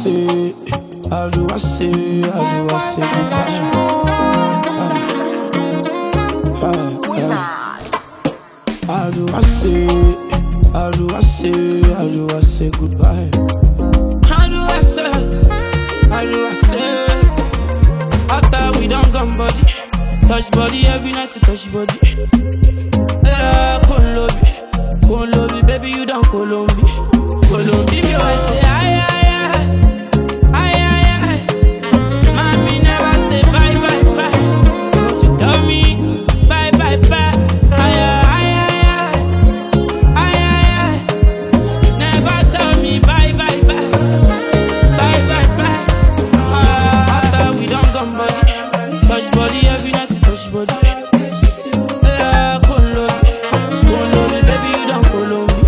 say, how do I say, how do I say goodbye? How do I say, how do I say, how do I say goodbye? How do I say, how do I say? After we done gone body, touch body every night to touch body. Yeah, Colombia, baby you don't Colombia, Colombia. Me always say ay ay ay. Mommy never say bye bye bye. She tell me bye bye bye. Ay ay ay. Never tell me bye bye bye. Bye bye bye. After we done gone body, touch body every night to touch body. Yeah, Colombia, baby you don't Colombia.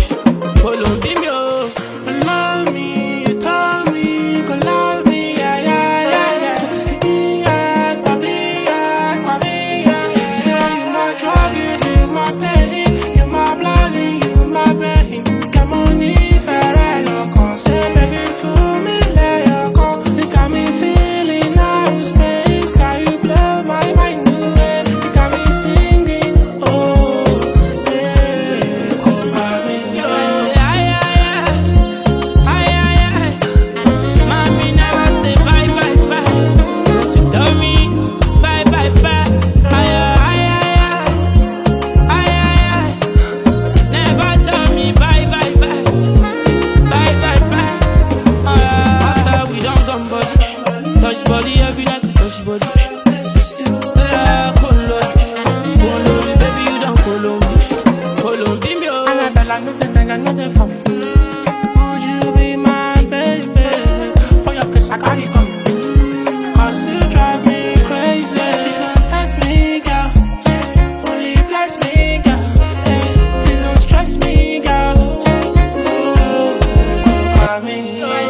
Touch body every night to touch body. Yeah, Colombia, baby you don't Colombia. Annabella, nothing, I got nothing from. Would you be my baby? For your kiss, I gotta come. Cause you drive me crazy. You don't test me, girl. Only bless me, girl. You don't stress me, girl. Oh, I mean,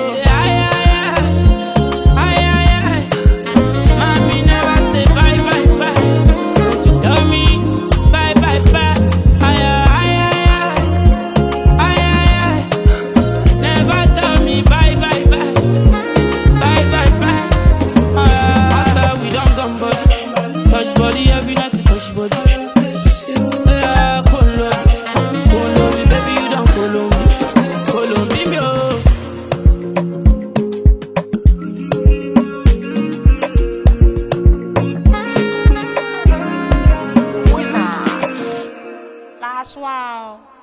touch body every night to touch body. Yeah, Colombia, baby you don't Colombia. Last wow.